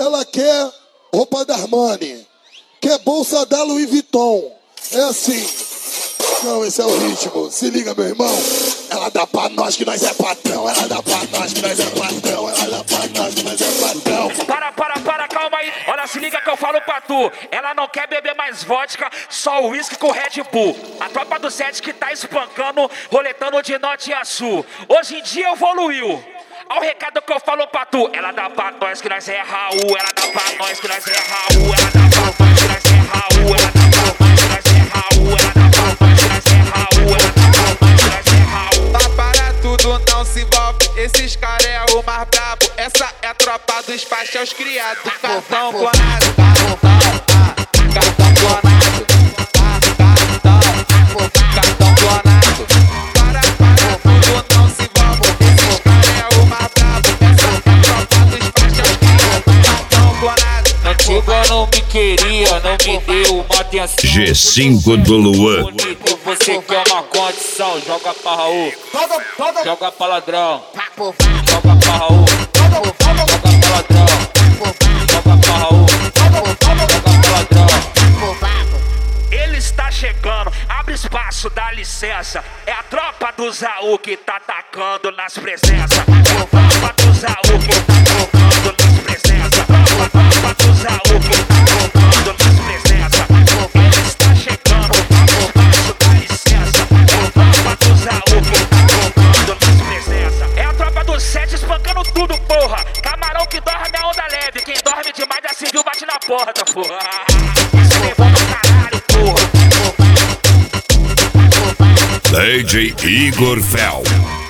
ela quer roupa da Armani, quer bolsa da Louis Vuitton. É assim. Não, esse é o ritmo. Se liga, meu irmão. Ela dá pra nós que nós é patrão. Ela dá pra nós que nós é patrão. Ela dá pra nós que nós é patrão. Para, calma aí. Olha, se liga que eu falo pra tu. Ela não quer beber mais vodka, só uísque com Red Bull. A tropa do Sete que tá espancando, roletando de norte a sul. Hoje em dia evoluiu. Olha o recado que eu falo pra tu. Ela dá pra nós que nós é Raul. Ela dá pra nós que nós é Raul. Ela dá pra nós que nós é Raul. Ela dá pra nós que nós é Raul. Ela dá pra nós que nós é Raul. Ela dá pra nós que nós é Raul. Tá para tudo, não se envolve. Esses cara é o mais brabo. Essa é a tropa dos faixas criados. Cartão clonado, cartão clonado, cartão clonado. Para tudo, não se envolve. Esses cara é o mais brabo. Essa é a tropa dos faixas criados. Cartão clonado. Antiga não me queria, não me deu uma atenção. G5 do Luan. Bonito, você quer uma condição, joga pra Raul, joga pra ladrão, joga pra Raul, joga pra ladrão, joga pra Raul, joga pra ladrão. Ele está chegando, abre espaço, dá licença. É a tropa do Zaú que tá atacando nas presenças. É a tropa do Zaú que tá atacando nas presenças. A tropa do Zaú que tá atacando nas presenças. Ele está chegando, abre espaço, dá licença. É a tropa do Zaú que tá atacando nas presenças. É a tropa do Sete espancando tudo, porra. Camarão que dorme é onda leve. Quem dorme demais da civil bate na porta, porra. Isso levou no caralho, porra. DJ Igor Fel.